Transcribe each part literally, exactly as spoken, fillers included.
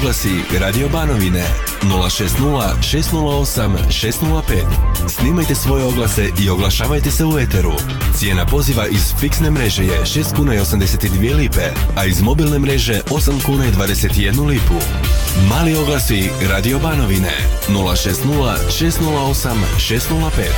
oglasi Radio Banovine nula šest nula šest nula osam šest nula pet. Snimajte svoje oglase i oglašavajte se u eteru. Cijena poziva iz fiksne mreže je šest kuna i osamdeset dvije lipe, a iz mobilne mreže osam kuna i dvadeset jednu lipu. Mali oglasi Radio Banovine nula šest nula šest nula osam šest nula pet.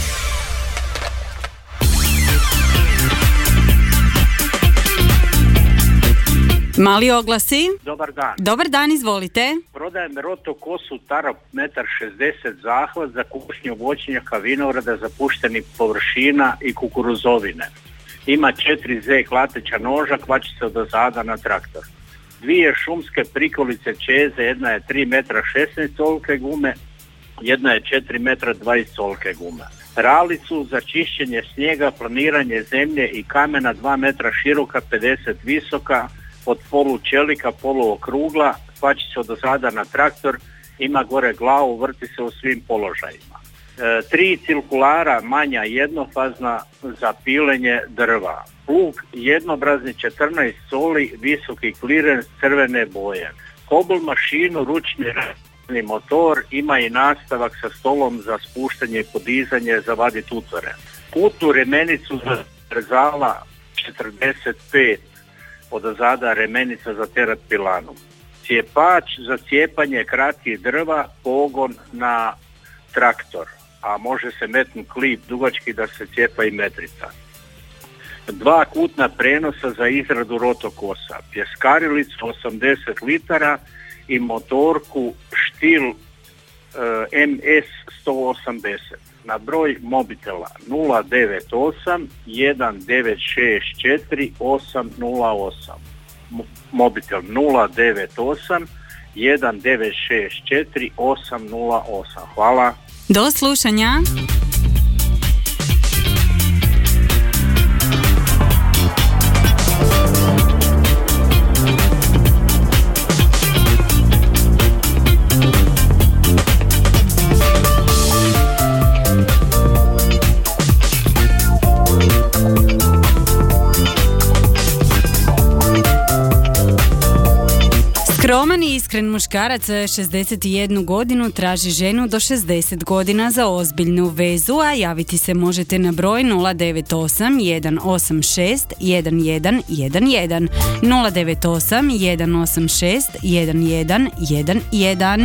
Mali oglasi. Dobar dan. Dobar dan, izvolite. Prodajem roto kosu Tarap jedan šezdeset zahvat za kušnju voćnjaka, vinograda, zapuštenih površina i kukuruzovine. Ima četiri Z klateća noža, kvači se od zada na traktor. Dvije šumske prikolice čeze, jedna je tri metra šesnaest colke gume, jedna je četiri metra dvadeset colke gume. Ralicu za čišćenje snijega, planiranje zemlje i kamena dva metra široka, pedeset visoka, od polu čelika, polu okrugla, kvači se od zada na traktor, ima gore glavu, vrti se u svim položajima. E, tri cirkulara manja jednofazna za pilenje drva. Plug jednobrazni četrnaest soli, visoki klirens crvene boje. Kobl mašinu, ručni motor, ima i nastavak sa stolom za spuštanje i podizanje, za vadit utvore. Putnu remenicu za rezala četrdeset pet, od zada remenica za terat pilanu. Cijepač za cijepanje kratkih drva, pogon na traktor, a može se metnuti klip dugački da se cijepa i metrica. Dva kutna prenosa za izradu rotokosa, pjeskarilicu osamdeset litara i motorku Štil e, M S sto osamdeset. Na broj mobitela nula devet osam jedan devet šest četiri osam nula osam. Mobitel nula devet osam jedan devet šest četiri osam nula osam. Hvala. Do slušanja. Skroman i iskren muškarac šezdeset jednu godinu traži ženu do šezdeset godina za ozbiljnu vezu, a javiti se možete na broj nula devet osam jedan osam šest jedan jedan jedan jedan nula devet osam jedan osam šest jedan jedan jedan jedan.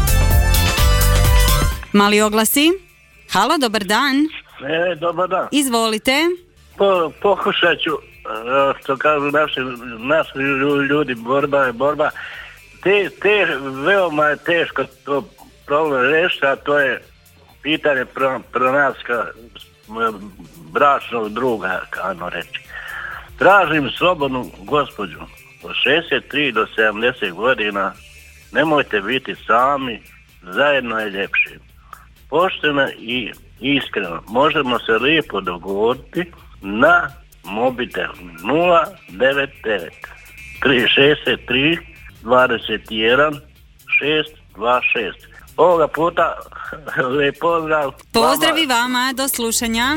Mali oglasi. Halo, dobar dan. E, dobar dan. Izvolite. Po, pokušat ću, što kažu naši, naši ljudi, borba je borba. Te, te, veoma je teško to problem rešiti, a to je pitanje pro, pronaska bračnog druga, kano reći. Tražim slobodnu gospođu od šezdeset tri do sedamdeset godina, nemojte biti sami, zajedno je ljepše. Pošteno i iskreno, možemo se lijepo dogovoriti na mobitel nula devet devet tri šezdeset tri dvadeset jedan šest dva šest. Ovoga puta lijep pozdrav. Pozdravi vama, do slušanja.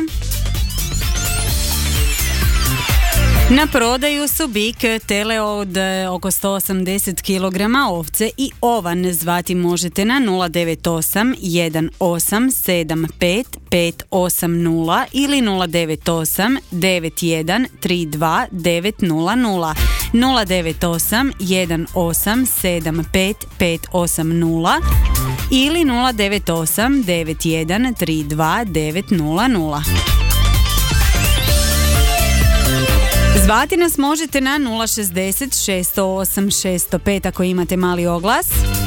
Na prodaju su bik, tele od oko sto osamdeset kilograma, ovce i ovan. Zvati možete na nula devet osam jedan osam sedam pet pet osam nula ili nula devet osam devet jedan tri dva devet nula nula nula devet osam jedan osam sedam pet pet osam nula ili nula devet osam devet jedan tri dva devet nula nula. Zvati nas možete na nula šezdeset šest zero osam šest zero pet ako imate mali oglas.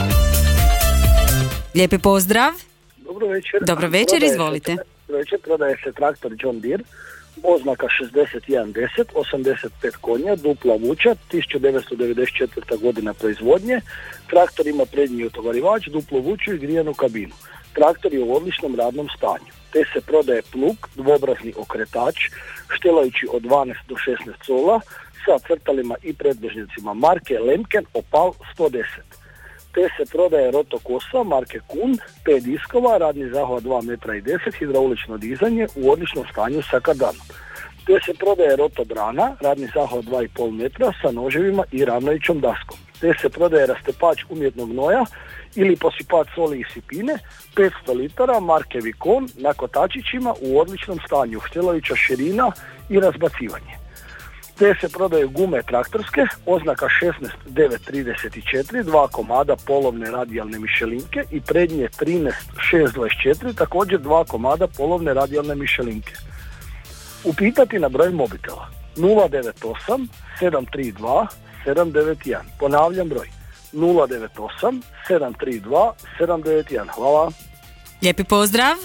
Lijepi pozdrav. Dobro večer. Dobro večer, izvolite. Dobro večer, prodaje se traktor John Deere, oznaka šezdeset jedan deset, osamdeset pet konja, dupla vuča, tisuća devetsto devedeset četvrta godina proizvodnje. Traktor ima prednji utovarivač, duplu vuču i grijanu kabinu. Traktor je u odličnom radnom stanju. Te se prodaje plug, dvobrazni okretač, štelajući od dvanaest do šesnaest cola, sa crtalima i predvežnicima marke Lemken Opal sto deset. Te se prodaje rotokosa marke Kun, pet diskova, radni zahvat dva metra i deset, hidraulično dizanje u odličnom stanju sa kardanom. te se prodaje rotobrana, radni zahvat dva i pol metra sa noževima i ravnojućom daskom, te se prodaje rastepač umjetnog gnoja ili posipač soli i sipine, petsto litara marke Vikon na kotačićima u odličnom stanju, htjelajuća širina i razbacivanje. Te se prodaju gume traktorske, oznaka šesnaest devet trideset četiri, dva komada polovne radijalne mišelinke i prednje trinaest šest dvadeset četiri, također dva komada polovne radijalne mišelinke. Upitati na broj mobitela nula devet osam sedam tri dva sedam devet jedan. Ponavljam broj nula devet osam sedam tri dva sedam devet jedan. Hvala. Lijepi pozdrav.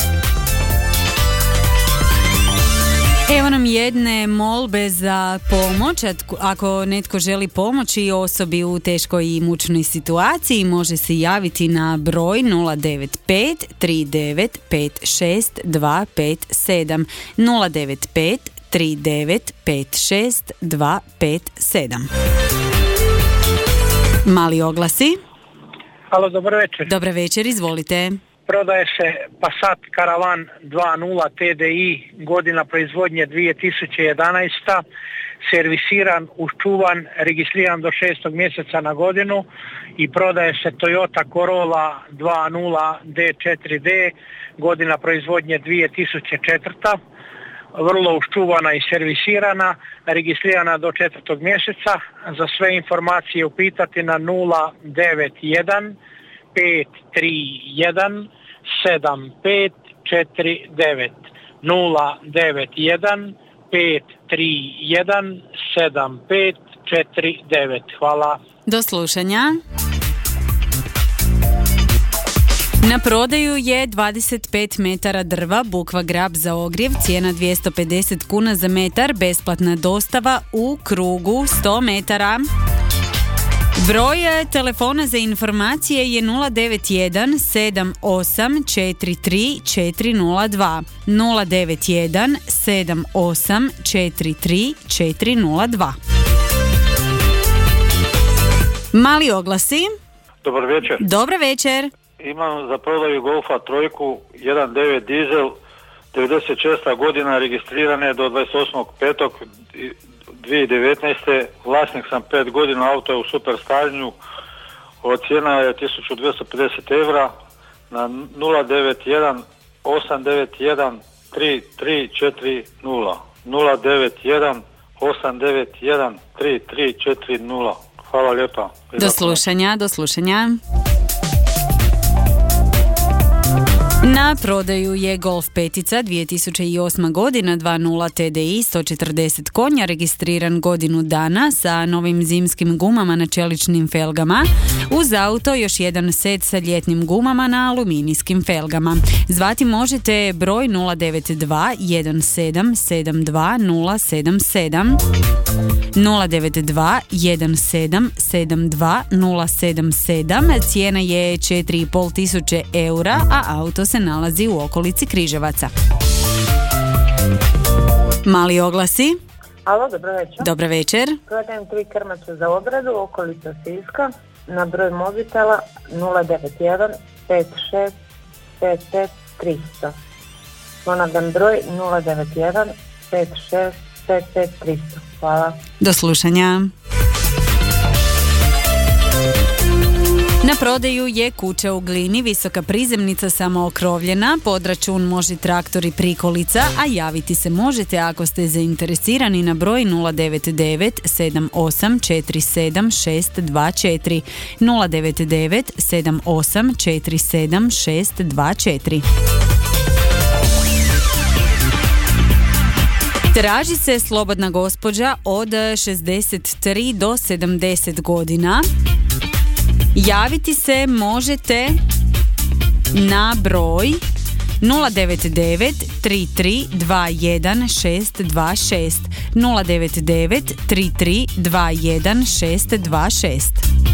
Evo nam jedne molbe za pomoć. Ako netko želi pomoći osobi u teškoj i mučnoj situaciji, može se javiti na broj nula devet pet tri devet pet šest dva pet sedam nula devet pet tri devet pet šest dva pet sedam. Mali oglasi. Halo, dobar večer. Dobar večer, izvolite. Prodaje se Passat Caravan dva nula T D I, godina proizvodnje dvije tisuće jedanaesta, servisiran, uščuvan, registriran do šestog mjeseca na godinu, i prodaje se Toyota Corolla dva nula D četiri D, godina proizvodnje dvije tisuće četvrta, vrlo uščuvana i servisirana, registrirana do četvrtog mjeseca. Za sve informacije upitati na nula devet jedan pet tri jedan sedam pet četiri devet nula devet jedan pet tri jedan sedam pet četiri devet. Hvala. Do slušanja. Na prodaju je dvadeset pet metara drva, bukva grab za ogrjev, cijena dvjesto pedeset kuna za metar, besplatna dostava u krugu sto metara. Broj telefona za informacije je nula devet jedan sedam osam četiri tri četiri nula dva nula devet jedan sedam osam četiri tri četiri nula dva. Mali oglasi. Dobar večer. Dobar večer. Imam za prodaju Golfa trojku jedan devet dizel, devedeset šesta godina, registrirane do dvadeset osmog petog dvije tisuće devetnaeste. Vlasnik sam pet godina, auto je u super stanju, cijena je tisuću dvjesto pedeset eura na nula devet jedan osam devet jedan tri tri četiri nula nula devet jedan osam devet jedan tri tri četiri nula. Hvala lijepa. Do slušanja, do slušanja. Na prodaju je Golf petica dvije tisuće osma godina dva nula T D I, sto četrdeset konja, registriran godinu dana sa novim zimskim gumama na čeličnim felgama. Uz auto još jedan set sa ljetnim gumama na aluminijskim felgama. Zvati možete broj nula devet dva jedan sedam sedam dva nula sedam sedam nula devet dva jedan sedam sedam dva nula sedam sedam. Cijena je četiri i pol tisuće eura, a auto se nalazi u okolici Križevaca. Mali oglasi. Alo, dobro večer. Dobro večer. Prodajem tri krmača za obradu, okolica Siska, na broj mobitela nula devet jedan pet šest pet pet tristo. Ponavljam broj nula devet jedan pet šest pet pet tristo. Hvala. Do slušanja. Na prodaju je kuća u glini, visoka prizemnica samookrovljena, pod račun može traktor i prikolica, a javiti se možete ako ste zainteresirani na broj nula devet devet sedam osam četiri sedam šest dva četiri nula devet devet sedam osam četiri sedam šest dva četiri. Traži se slobodna gospođa od šezdeset tri do sedamdeset godina. Javiti se možete na broj nula devet devet tri tri dva jedan šest dva šest nula devet devet tri tri dva jedan šest dva šest.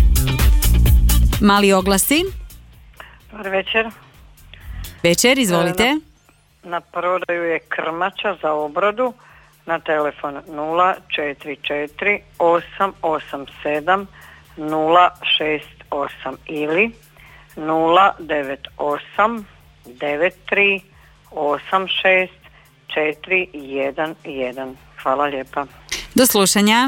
Mali oglasi. Dobar večer. Večer, izvolite. Na, na prodaju je krmača za obradu na telefon nula četiri četiri osam osam sedam nula šest osam ili nula devet osam devet tri osam šest četiri jedan jedan. Hvala lijepa. Do slušanja.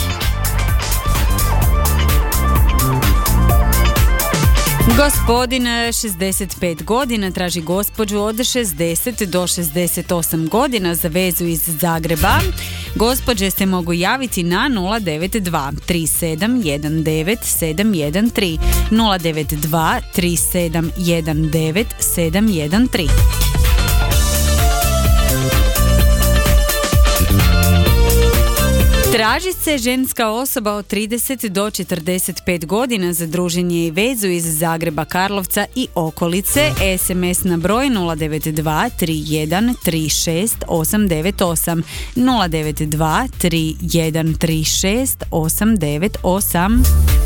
Gospodin šezdeset pet godina traži gospođu od šezdeset do šezdeset osam godina za vezu iz Zagreba. Gospođe se mogu javiti na nula devet dva tri sedam jedan devet sedam jedan tri nula devet dva tri sedam jedan devet sedam jedan tri. Traži se ženska osoba od trideset do četrdeset pet godina za druženje i vezu iz Zagreba, Karlovca i okolice. es em es na broj nula devet dva tri jedan tri šest osam devet osam nula devet dva tri jedan tri šest osam devet osam.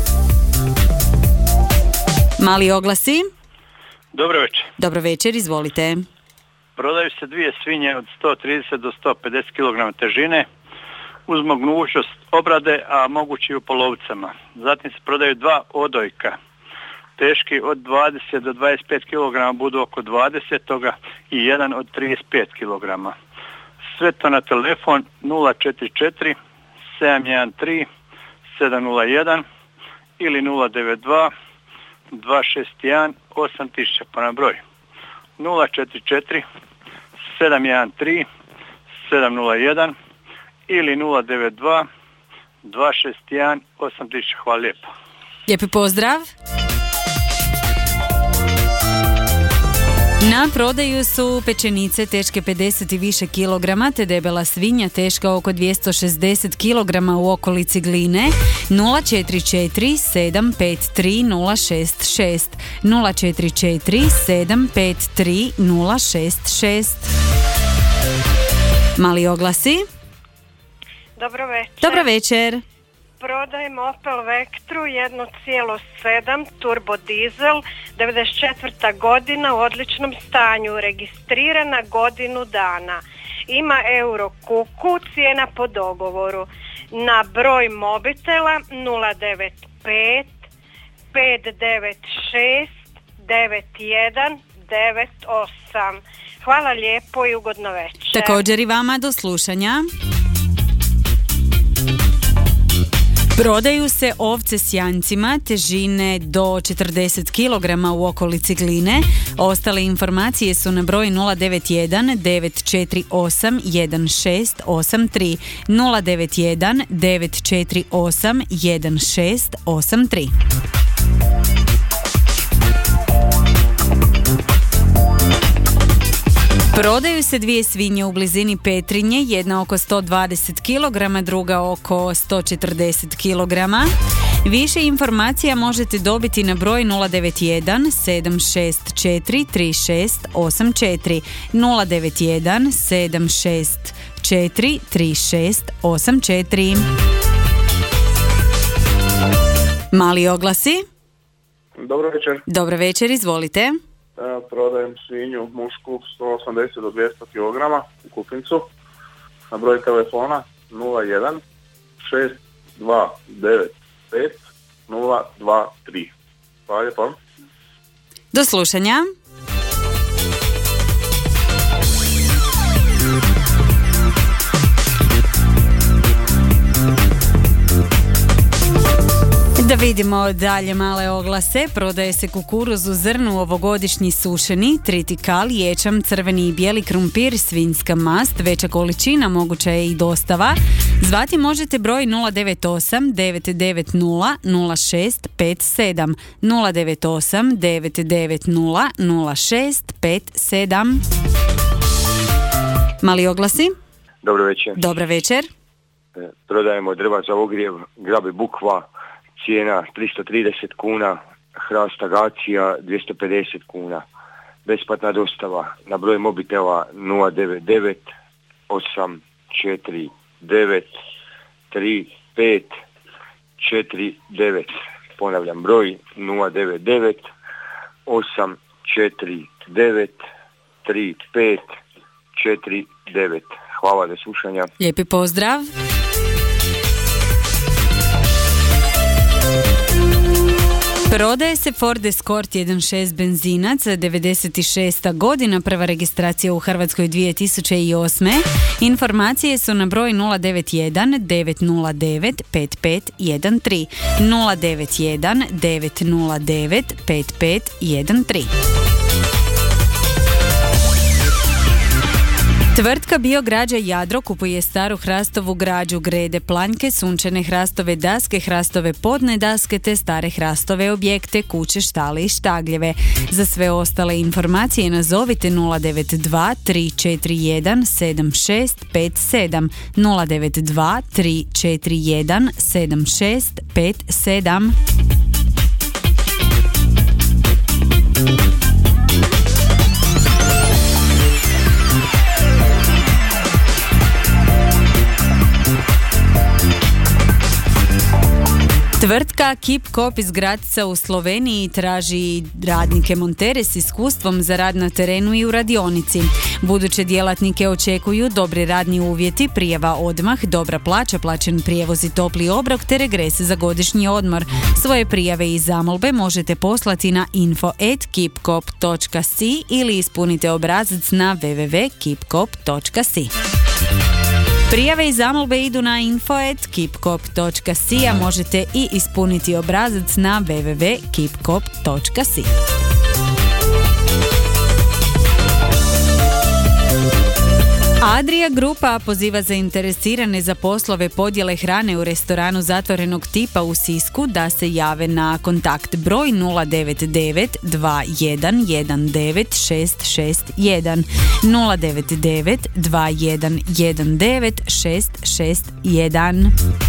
Mali oglasi. Dobro večer. Dobro večer, izvolite. Prodaju se dvije svinje od sto trideset do sto pedeset kilograma težine uz mogućnost obrade, a mogući i u polovicama. Zatim se prodaju dva odojka. Teški od dvadeset do dvadeset pet kilograma budu oko dvadeset i jedan od trideset pet kilograma. Sve to na telefon nula četiri četiri sedam jedan tri sedam nula jedan ili nula devet dva dva šest jedan osam tisuća pa na broj nula četiri četiri sedam jedan tri sedam nula jedan ili nula devet dva dva šest jedan osam tisuća. Hvala lijepo. Lijepi pozdrav. Na prodaju su pečenice teške pedeset i više kilograma te debela svinja teška oko dvjesto šezdeset kilograma u okolici Gline. Nula četiri četiri sedam pet tri nula šest šest nula četiri četiri sedam pet tri nula šest šest. Mali oglasi. Dobro večer. Dobro večer. Prodajem Opel Vectru jedan zarez sedam turbo dizel, devedeset četvrta godina u odličnom stanju, registrirana godinu dana. Ima euro kuku, cijena po dogovoru. Na broj mobitela nula devet pet pet devet šest devet jedan devet osam. Hvala lijepo i ugodno večer. Također i vama, do slušanja. Prodaju se ovce s janjcima težine do četrdeset kilograma u okolici Gline. Ostale informacije su na broj nula devet jedan devet četiri osam jedan šest osam tri nula devet jedan devet četiri osam jedan šest osam tri. Prodaju se dvije svinje u blizini Petrinje, jedna oko sto dvadeset kilograma, druga oko sto četrdeset kilograma. Više informacija možete dobiti na broj nula devet jedan sedam šest četiri tri šest osam četiri nula devet jedan sedam šest četiri tri šest osam četiri. Mali oglasi. Dobro večer. Dobro večer, izvolite. Prodajem svinju mušku sto osamdeset do dvjesto kilograma u Kupincu na broj telefona nula jedan šest dva devet pet nula dva tri. Hvala lijepo. Do slušanja. Da vidimo dalje male oglase. Prodaje se kukuruz u zrnu ovogodišnji sušeni, tritikal, ječam, crveni i bijeli krumpir, svinjska mast, veća količina, moguća je i dostava. Zvati možete broj nula devet osam devet devet nula nula šest pet sedam nula devet osam devet devet nula nula šest pet sedam. Mali oglasi. Dobro večer. Dobro večer. Prodajemo drva za ogrijev, grabe bukva, cijena tristo trideset kuna, hrast agacija dvjesto pedeset kuna. Besplatna dostava na broj mobitela nula devet devet osam četiri devet tri pet četiri devet. Ponavljam, broj nula devet devet osam četiri devet tri pet četiri devet. Hvala, do slušanja. Lijepi pozdrav. Prodaje se Ford Escort jedan šest benzinac, devedeset šesta godina, prva registracija u Hrvatskoj dvije tisuće osme. Informacije su na broj nula devet jedan devet nula devet pet pet jedan tri, nula devet jedan devet nula devet pet pet jedan tri. Tvrtka Biograđa Jadro kupuje staru hrastovu građu, grede, planjke, sunčane hrastove daske, hrastove podne daske te stare hrastove objekte, kuće, štale i štagljeve. Za sve ostale informacije nazovite nula devet dva tri četiri jedan sedam šest pet sedam, nula devet dva tri četiri jedan sedam šest pet sedam. Tvrtka Kip-Kop iz Gradca u Sloveniji traži radnike montere s iskustvom za rad na terenu i u radionici. Buduće djelatnike očekuju dobri radni uvjeti, prijava odmah, dobra plaća, plaćen prijevoz i topli obrok te regres za godišnji odmor. Svoje prijave i zamolbe možete poslati na info at kipkop točka si ili ispunite obrazac na w w w točka kipkop točka si. Prijave i zamolbe idu na info at kipkop točka si, a možete i ispuniti obrazac na w w w točka kipkop točka si. Adria Grupa poziva zainteresirane za poslove podjele hrane u restoranu zatvorenog tipa u Sisku da se jave na kontakt broj nula devet devet dva jedan jedan devet šest šest jedan, nula devet devet dva jedan jedan devet šest šest jedan.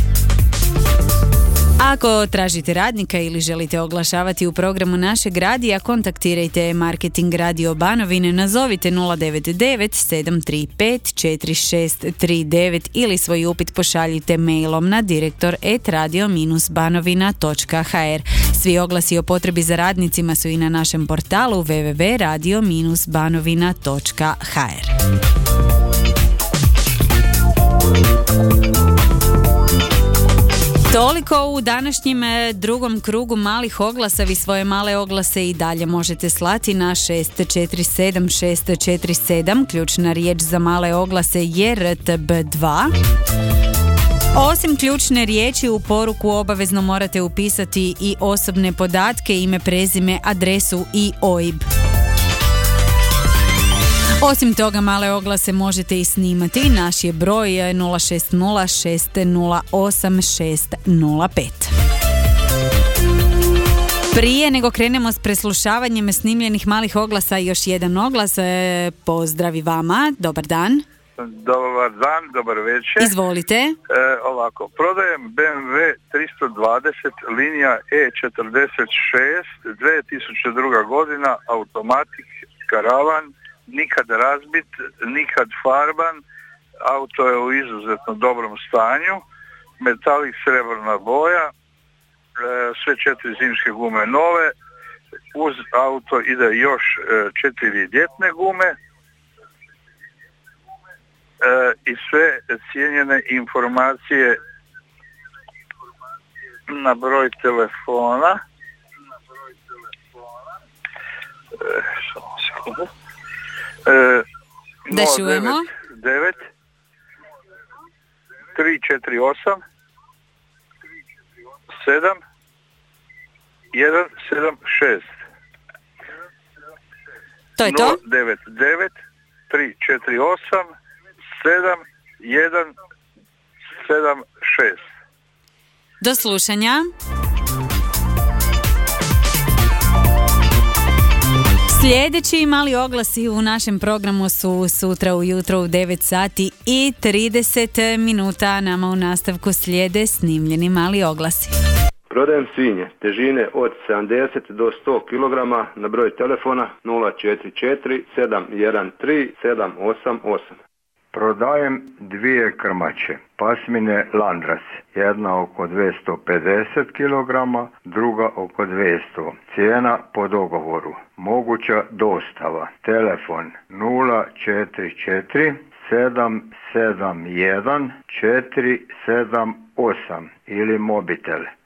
Ako tražite radnika ili želite oglašavati u programu našeg radija, kontaktirajte Marketing Radio Banovine, nazovite nula devet devet sedam tri pet četiri šest tri devet ili svoj upit pošaljite mailom na direktor at radio banovina točka h r. Svi oglasi o potrebi za radnicima su i na našem portalu w w w točka radio banovina točka h r. Toliko u današnjem drugom krugu malih oglasa. Vi svoje male oglase i dalje možete slati na šest četiri sedam šest četiri sedam. Ključna riječ za male oglase je R T B dva. Osim ključne riječi u poruku obavezno morate upisati i osobne podatke, ime, prezime, adresu i O I B. Osim toga, male oglase možete i snimati. Naš je broj nula šest nula šest nula osam šest nula pet. Prije nego krenemo s preslušavanjem snimljenih malih oglasa, još jedan oglas. Pozdravi vama, dobar dan. Dobar dan, dobar večer. Izvolite. E, ovako, prodajem B M W tristo dvadeset linija E četrdeset šest, dvije tisuće druga godina, automatik, karavan, nikad razbit, nikad farban, auto je u izuzetno dobrom stanju, metalik srebrna boja, e, sve četiri zimske gume nove, uz auto ide još e, četiri ljetne gume e, i sve cijenjene informacije na broj telefona. E, samo sekundu. Da čujemo. devet tri četiri osam sedam jedan sedam šest. To je to? devet devet tri četiri osam sedam jedan sedam šest. Do slušanja. Sljedeći mali oglasi u našem programu su sutra ujutro u devet sati i trideset minuta. Nama u nastavku slijede snimljeni mali oglasi. Prodajem svinje težine od sedamdeset do sto kilograma na broj telefona nula četiri četiri sedam jedan tri sedam osam osam. Prodajem dvije krmače, pasmine Landras, jedna oko dvjesto pedeset kilograma, druga oko dvjesto. Cijena po dogovoru. Moguća dostava. Telefon nula četiri četiri sedam sedam jedan četiri sedam osam ili mobitel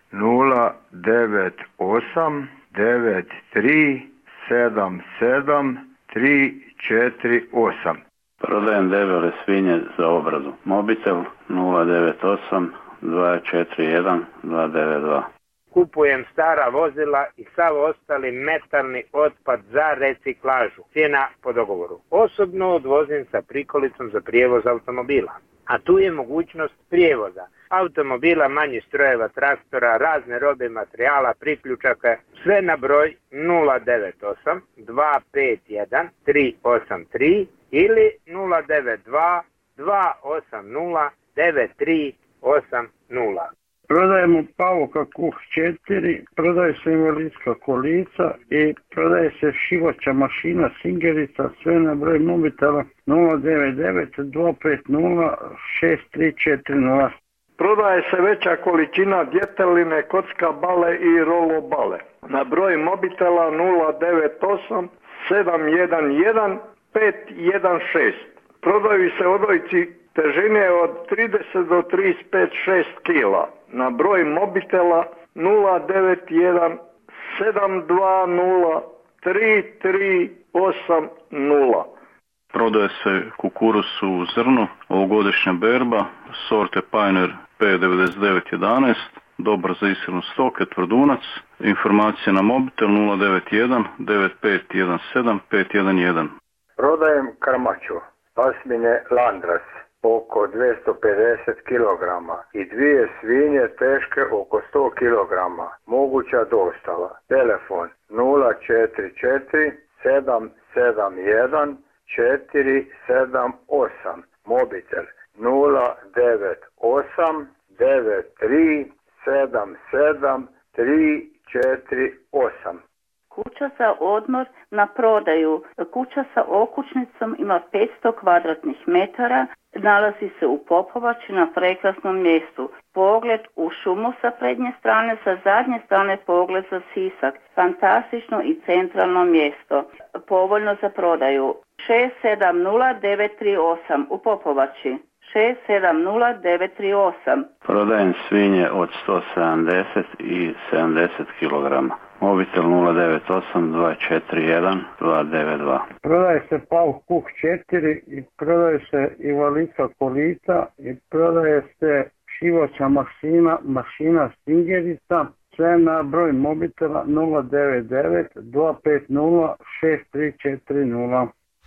nula devet osam devet tri sedam sedam tri četiri osam. Prodajem debele svinje za obradu. Mobitel nula devet osam dva četiri jedan dva devet dva. Kupujem stara vozila i sav ostali metalni otpad za reciklažu. Cijena po dogovoru. Osobno odvozim sa prikolicom za prijevoz automobila. A tu je mogućnost prijevoza automobila, manjih strojeva, traktora, razne robe i materijala, priključaka, sve na broj nula devet osam dva pet jedan tri osam tri ili nula devet dva dva osam nula devet tri osam nula. Prodajemo Pauka Kuh četiri, prodaje se invalidska kolica i prodaje se šivaća mašina Singerica, sve na broj mobitela nula devet devet dva pet nula šest tri četiri nula. Prodaje se veća količina djeteline, kocka bale i rolo bale. Na broj mobitela nula devet osam sedam jedan jedan pet jedan šest. Prodaju se odojci težine od trideset do trideset pet šest kila. Na broj mobitela nula devet jedan sedam dva nula tri tri osam nula. Prodaje se kukuruz u zrnu, ovogodišnja berba, sorte Pioneer P devedeset devet jedanaest, dobar za ishranu stoke, tvrdunac. Informacije na mobitel nula devet jedan devet pet jedan sedam pet jedan jedan. Prodajem krmaču, pasmine Landras, oko dvjesto pedeset kilograma i dvije svinje teške oko sto kilograma. Moguća dostava. Telefon nula četiri četiri sedam sedam jedan četiri sedam osam. Mobitel nula devet osam devet tri sedam sedam tri četiri osam. Kuća za odmor na prodaju. Kuća sa okućnicom ima petsto kvadratnih metara, nalazi se u Popovači na prekrasnom mjestu. Pogled u šumu sa prednje strane, sa zadnje strane pogled za Sisak. Fantastično i centralno mjesto. Povoljno za prodaju. šest sedam nula devet tri osam u Popovači. šest sedam nula devet tri osam. Prodajem svinje od sto sedamdeset i sedamdeset kilograma. Mobitel nula devet osam dva četiri jedan dva devet dva. Prodaje se Pauk Kuh četiri i prodaje se invalidska kolica i prodaje se šivaća mašina, mašina Singerica, sve na broj mobitela nula devet devet dva pet nula šest tri četiri nula.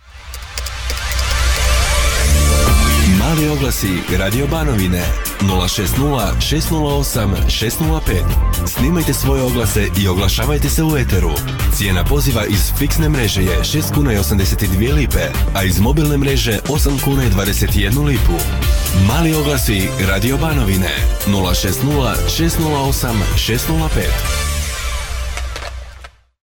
Mali oglasi Radio Banovine nula šest nula šest nula osam šest nula pet. Snimajte svoje oglase i oglašavajte se u eteru. Cijena poziva iz fiksne mreže je šest kuna i osamdeset dvije lipe, a iz mobilne mreže osam kuna i dvadeset jednu lipu. Mali oglasi Radio Banovine nula šest nula šest nula osam šest nula pet.